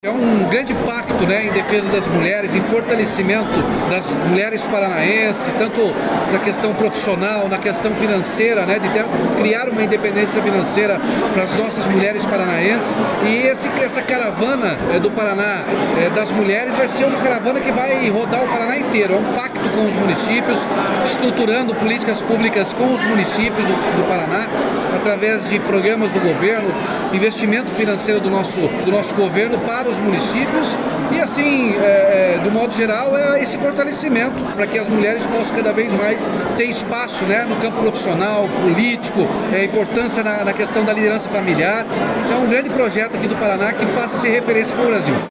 É um grande pacto, né, em defesa das mulheres, em fortalecimento das mulheres paranaenses, tanto na questão profissional, na questão financeira, né, de criar uma independência financeira para as nossas mulheres paranaenses. E essa caravana do Paraná das mulheres vai ser uma caravana que vai rodar o Paraná inteiro. É um pacto com os municípios, estruturando políticas públicas com os municípios do Paraná, através de programas do governo, investimento financeiro do nosso governo para os municípios e assim, do modo geral, é esse fortalecimento para que as mulheres possam cada vez mais ter espaço, né, no campo profissional, político, importância na questão da liderança familiar. É um grande projeto aqui do Paraná que passa a ser referência para o Brasil.